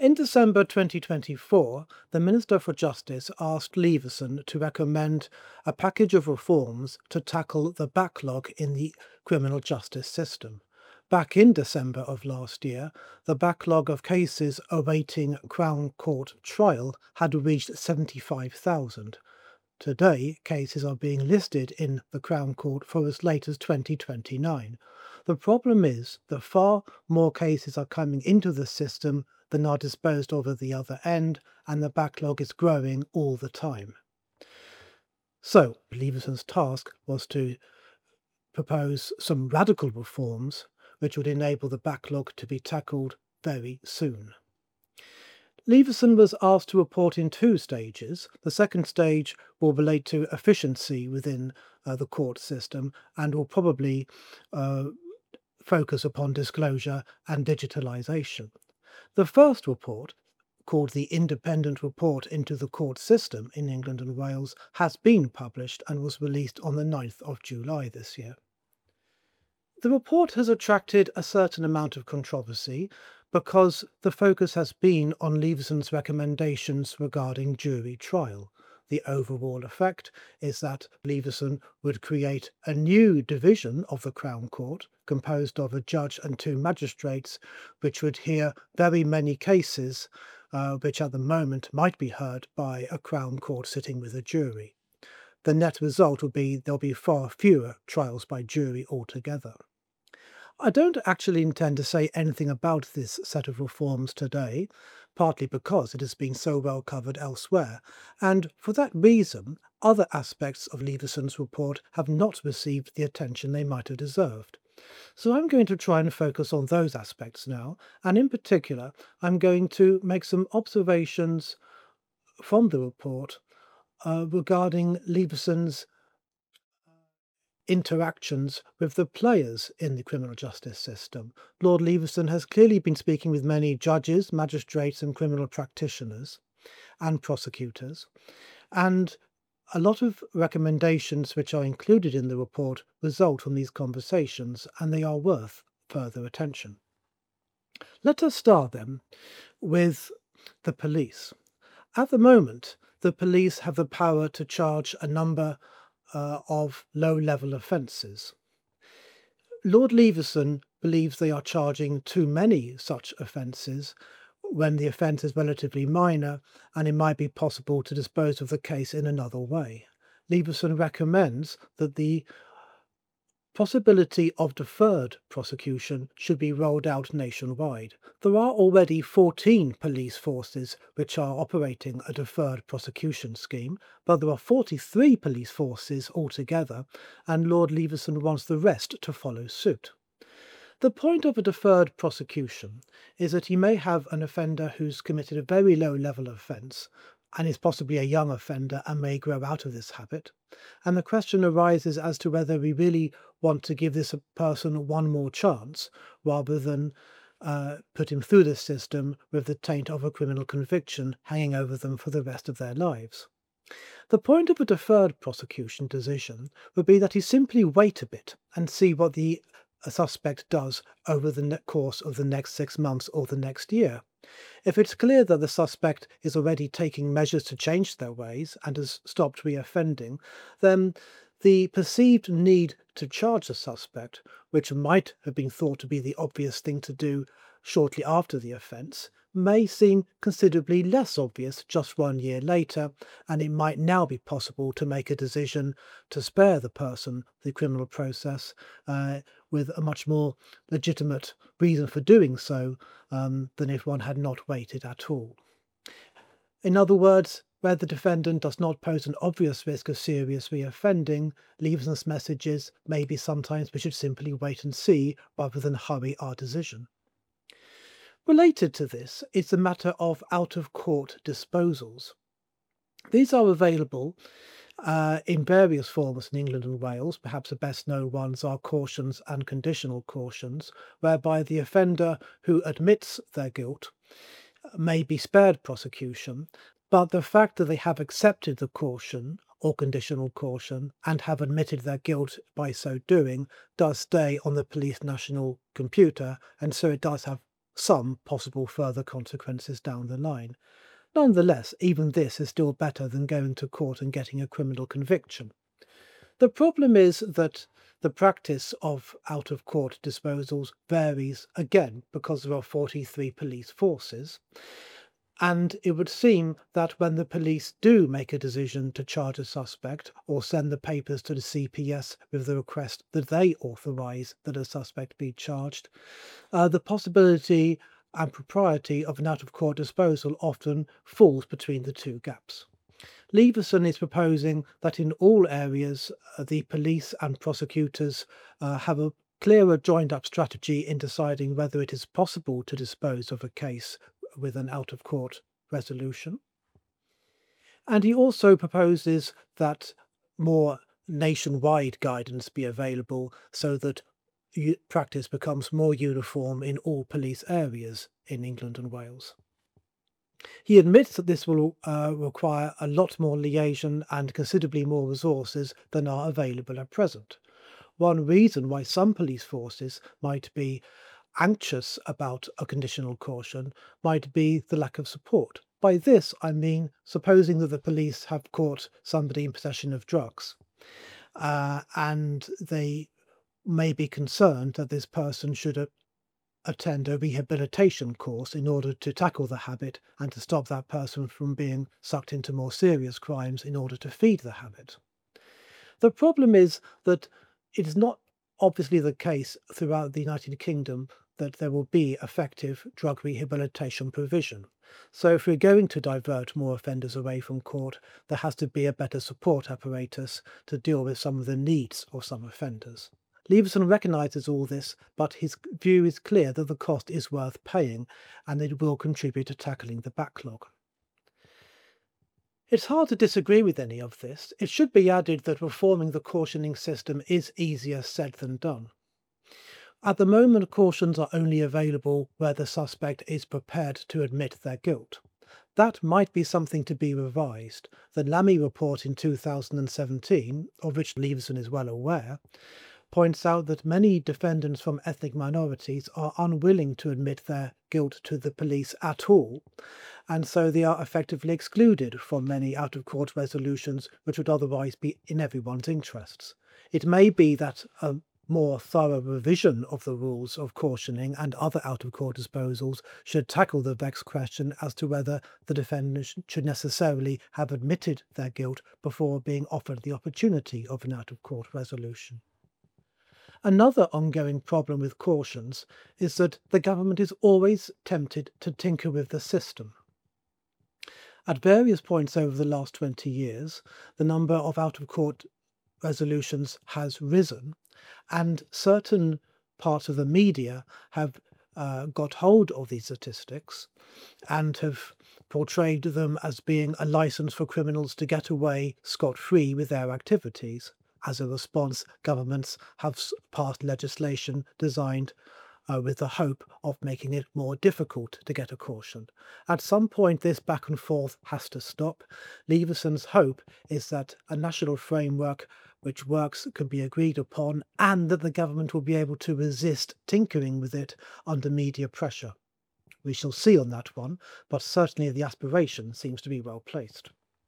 In December 2024, the Minister for Justice asked Leveson to recommend a package of reforms to tackle the backlog in the criminal justice system. Back in December of last year, the backlog of cases awaiting Crown Court trial had reached 75,000. Today, cases are being listed in the Crown Court for as late as 2029. The problem is that far more cases are coming into the system than are disposed of at the other end, and the backlog is growing all the time. So, Leveson's task was to propose some radical reforms which would enable the backlog to be tackled very soon. Leveson was asked to report in two stages. The second stage will relate to efficiency within the court system and will probably focus upon disclosure and digitalisation. The first report, called the Independent Report into the Court System in England and Wales, has been published and was released on the 9th of July this year. The report has attracted a certain amount of controversy because the focus has been on Leveson's recommendations regarding jury trial. The overall effect is that Leveson would create a new division of the Crown Court composed of a judge and two magistrates, which would hear very many cases which at the moment might be heard by a Crown Court sitting with a jury. The net result would be there'll be far fewer trials by jury altogether. I don't actually intend to say anything about this set of reforms today, partly because it has been so well covered elsewhere, and for that reason, other aspects of Leveson's report have not received the attention they might have deserved. So I'm going to try and focus on those aspects now, and in particular, I'm going to make some observations from the report regarding Leveson's interactions with the players in the criminal justice system. Lord Leveson has clearly been speaking with many judges, magistrates, and criminal practitioners and prosecutors, and a lot of recommendations which are included in the report result from these conversations, and they are worth further attention. Let us start then with the police. At the moment, the police have the power to charge a number of low-level offences. Lord Leveson believes they are charging too many such offences when the offence is relatively minor and it might be possible to dispose of the case in another way. Leveson recommends that the possibility of deferred prosecution should be rolled out nationwide. There are already 14 police forces which are operating a deferred prosecution scheme, but there are 43 police forces altogether, and Lord Leveson wants the rest to follow suit. The point of a deferred prosecution is that you may have an offender who's committed a very low-level offence and is possibly a young offender and may grow out of this habit. And the question arises as to whether we really want to give this person one more chance rather than put him through the system with the taint of a criminal conviction hanging over them for the rest of their lives. The point of a deferred prosecution decision would be that you simply wait a bit and see what the suspect does over the course of the next 6 months or the next year. If it's clear that the suspect is already taking measures to change their ways and has stopped reoffending, then the perceived need to charge the suspect, which might have been thought to be the obvious thing to do shortly after the offence, may seem considerably less obvious just 1 year later, and it might now be possible to make a decision to spare the person the criminal process with a much more legitimate reason for doing so than if one had not waited at all. In other words, where the defendant does not pose an obvious risk of serious reoffending, Leveson's message is maybe sometimes we should simply wait and see rather than hurry our decision. Related to this is the matter of out-of-court disposals. These are available in various forms in England and Wales. Perhaps the best known ones are cautions and conditional cautions, whereby the offender who admits their guilt may be spared prosecution, but the fact that they have accepted the caution or conditional caution and have admitted their guilt by so doing does stay on the police national computer, and so it does have some possible further consequences down the line. Nonetheless, even this is still better than going to court and getting a criminal conviction. The problem is that the practice of out-of-court disposals varies again because there are 43 police forces, and it would seem that when the police do make a decision to charge a suspect or send the papers to the CPS with the request that they authorise that a suspect be charged, the possibility and propriety of an out-of-court disposal often falls between the two gaps. Leveson is proposing that in all areas the police and prosecutors have a clearer joined-up strategy in deciding whether it is possible to dispose of a case with an out-of-court resolution. And he also proposes that more nationwide guidance be available so that practice becomes more uniform in all police areas in England and Wales. He admits that this will require a lot more liaison and considerably more resources than are available at present. One reason why some police forces might be anxious about a conditional caution might be the lack of support. By this, I mean supposing that the police have caught somebody in possession of drugs, and they may be concerned that this person should attend a rehabilitation course in order to tackle the habit and to stop that person from being sucked into more serious crimes in order to feed the habit. The problem is that it is not obviously the case throughout the United Kingdom that there will be effective drug rehabilitation provision. So if we're going to divert more offenders away from court, there has to be a better support apparatus to deal with some of the needs of some offenders. Leveson recognises all this, but his view is clear that the cost is worth paying and it will contribute to tackling the backlog. It's hard to disagree with any of this. It should be added that reforming the cautioning system is easier said than done. At the moment, cautions are only available where the suspect is prepared to admit their guilt. That might be something to be revised. The Lammy report in 2017, of which Leveson is well aware, points out that many defendants from ethnic minorities are unwilling to admit their guilt to the police at all, and so they are effectively excluded from many out-of-court resolutions which would otherwise be in everyone's interests. It may be that a more thorough revision of the rules of cautioning and other out-of-court disposals should tackle the vexed question as to whether the defendant should necessarily have admitted their guilt before being offered the opportunity of an out-of-court resolution. Another ongoing problem with cautions is that the government is always tempted to tinker with the system. At various points over the last 20 years, the number of out-of-court resolutions has risen, and certain parts of the media have got hold of these statistics and have portrayed them as being a license for criminals to get away scot-free with their activities. As a response, governments have passed legislation designed with the hope of making it more difficult to get a caution. At some point, this back and forth has to stop. Leveson's hope is that a national framework which works can be agreed upon and that the government will be able to resist tinkering with it under media pressure. We shall see on that one, but certainly the aspiration seems to be well placed.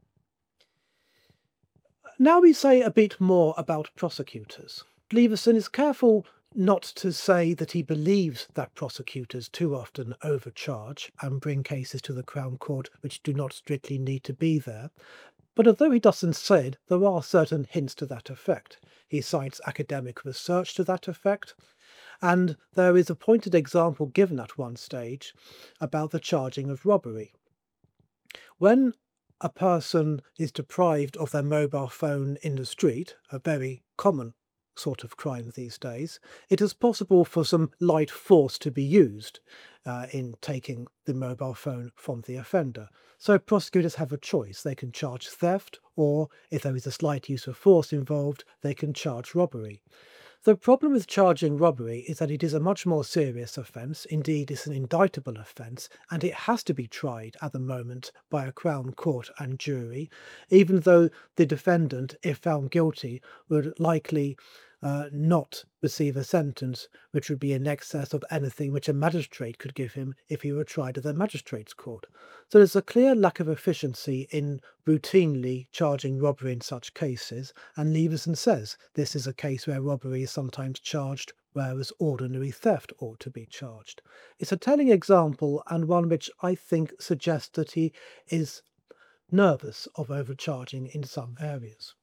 Now we say a bit more about prosecutors. Leveson is careful not to say that he believes that prosecutors too often overcharge and bring cases to the Crown Court which do not strictly need to be there. But although he doesn't say it, there are certain hints to that effect. He cites academic research to that effect, and there is a pointed example given at one stage about the charging of robbery. When a person is deprived of their mobile phone in the street, a very common sort of crime these days, it is possible for some light force to be used in taking the mobile phone from the offender. So prosecutors have a choice. They can charge theft, or if there is a slight use of force involved, they can charge robbery. The problem with charging robbery is that it is a much more serious offence, indeed it's an indictable offence, and it has to be tried at the moment by a Crown Court and jury, even though the defendant, if found guilty, would likely not receive a sentence which would be in excess of anything which a magistrate could give him if he were tried at the magistrate's court. So there's a clear lack of efficiency in routinely charging robbery in such cases, and Leveson says this is a case where robbery is sometimes charged whereas ordinary theft ought to be charged. It's a telling example, and one which I think suggests that he is nervous of overcharging in some areas.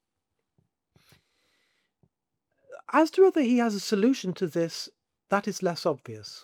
As to whether he has a solution to this, that is less obvious.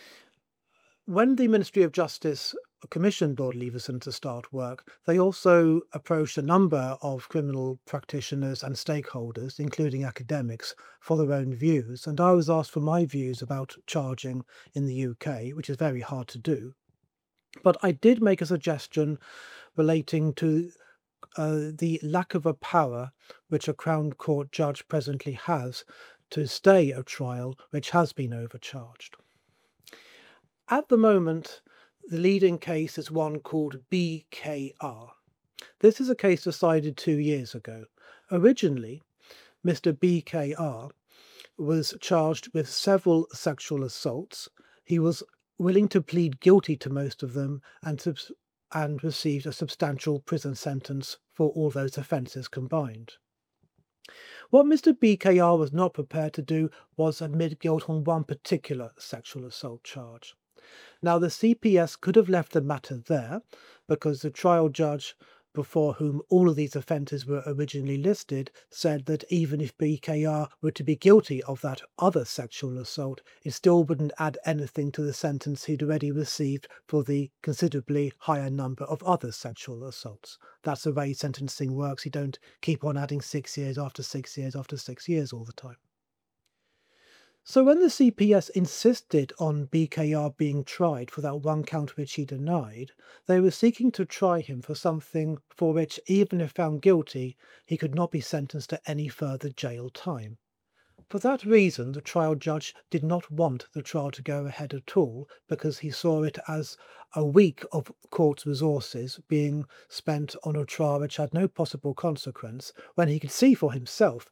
When the Ministry of Justice commissioned Lord Leveson to start work, they also approached a number of criminal practitioners and stakeholders, including academics, for their own views. And I was asked for my views about charging in the UK, which is very hard to do. But I did make a suggestion relating to the lack of a power which a Crown Court judge presently has to stay a trial which has been overcharged. At the moment, the leading case is one called BKR. This is a case decided 2 years ago. Originally, Mr. BKR was charged with several sexual assaults. He was willing to plead guilty to most of them and received a substantial prison sentence for all those offences combined. What Mr. BKR was not prepared to do was admit guilt on one particular sexual assault charge. Now, the CPS could have left the matter there because the trial judge before whom all of these offences were originally listed said that even if BKR were to be guilty of that other sexual assault, it still wouldn't add anything to the sentence he'd already received for the considerably higher number of other sexual assaults. That's the way sentencing works. You don't keep on adding 6 years after 6 years after 6 years all the time. So when the CPS insisted on BKR being tried for that one count which he denied, they were seeking to try him for something for which, even if found guilty, he could not be sentenced to any further jail time. For that reason, the trial judge did not want the trial to go ahead at all, because he saw it as a week of court's resources being spent on a trial which had no possible consequence, when he could see for himself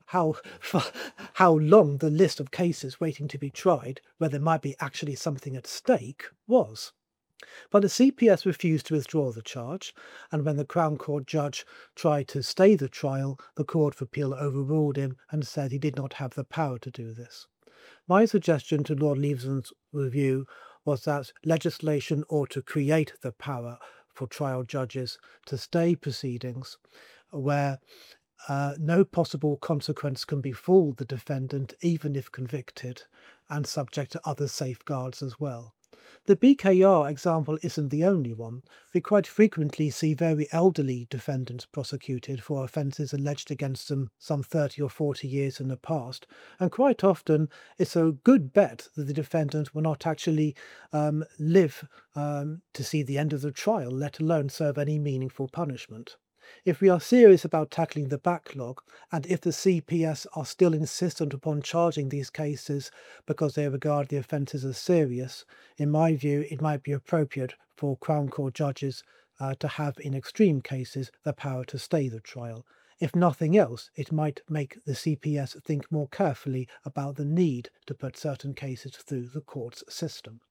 how long the list of cases waiting to be tried, where there might be actually something at stake, was. But the CPS refused to withdraw the charge, and when the Crown Court judge tried to stay the trial, the Court of Appeal overruled him and said he did not have the power to do this. My suggestion to Lord Leveson's review was that legislation ought to create the power for trial judges to stay proceedings where no possible consequence can befall the defendant, even if convicted, and subject to other safeguards as well. The BKR example isn't the only one. We quite frequently see very elderly defendants prosecuted for offences alleged against them some 30 or 40 years in the past, and quite often it's a good bet that the defendant will not actually live to see the end of the trial, let alone serve any meaningful punishment. If we are serious about tackling the backlog, and if the CPS are still insistent upon charging these cases because they regard the offences as serious, in my view, it might be appropriate for Crown Court judges to have, in extreme cases, the power to stay the trial. If nothing else, it might make the CPS think more carefully about the need to put certain cases through the court's system.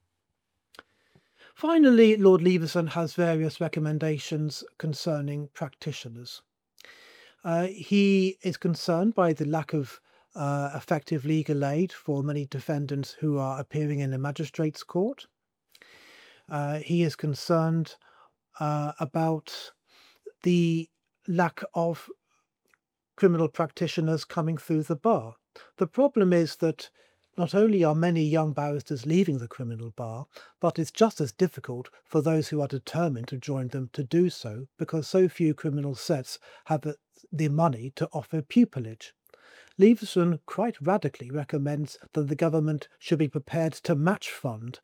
Finally, Lord Leveson has various recommendations concerning practitioners. He is concerned by the lack of effective legal aid for many defendants who are appearing in a magistrate's court. He is concerned about the lack of criminal practitioners coming through the bar. The problem is that not only are many young barristers leaving the criminal bar, but it's just as difficult for those who are determined to join them to do so, because so few criminal sets have the money to offer pupillage. Leveson quite radically recommends that the government should be prepared to match fund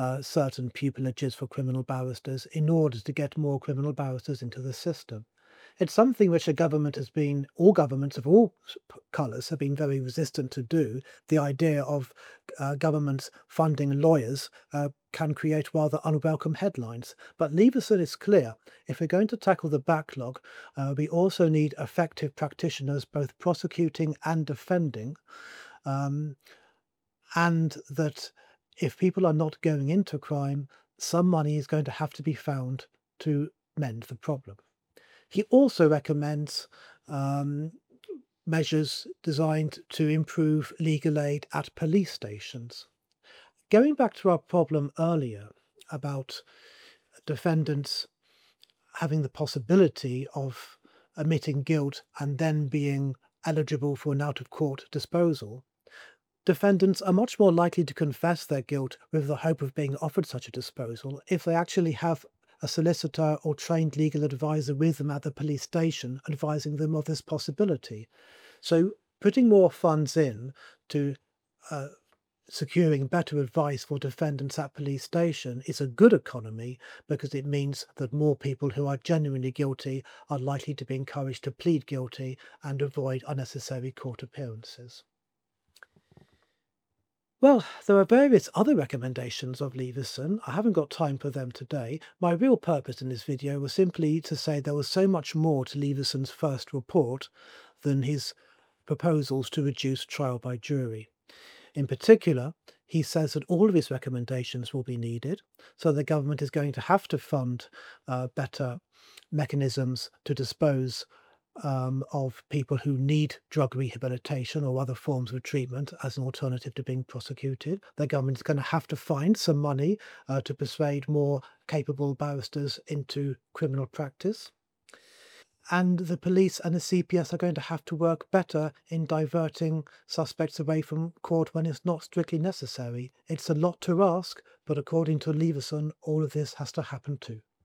certain pupillages for criminal barristers in order to get more criminal barristers into the system. It's something which all governments of all colours have been very resistant to do. The idea of governments funding lawyers can create rather unwelcome headlines. But Leveson is clear. If we're going to tackle the backlog, we also need effective practitioners, both prosecuting and defending, um, and that if people are not going into crime, some money is going to have to be found to mend the problem. He also recommends um, measures designed to improve legal aid at police stations. Going back to our problem earlier about defendants having the possibility of admitting guilt and then being eligible for an out of court disposal, defendants are much more likely to confess their guilt with the hope of being offered such a disposal if they actually have a solicitor or trained legal advisor with them at the police station advising them of this possibility. So putting more funds in to uh, securing better advice for defendants at police station is a good economy because it means that more people who are genuinely guilty are likely to be encouraged to plead guilty and avoid unnecessary court appearances. Well, there are various other recommendations of Leveson. I haven't got time for them today. My real purpose in this video was simply to say there was so much more to Leveson's first report than his proposals to reduce trial by jury. In particular, he says that all of his recommendations will be needed, so the government is going to have to fund better mechanisms to dispose of people who need drug rehabilitation or other forms of treatment as an alternative to being prosecuted. The government is going to have to find some money to persuade more capable barristers into criminal practice. And the police and the CPS are going to have to work better in diverting suspects away from court when it's not strictly necessary. It's a lot to ask, but according to Leveson, all of this has to happen too.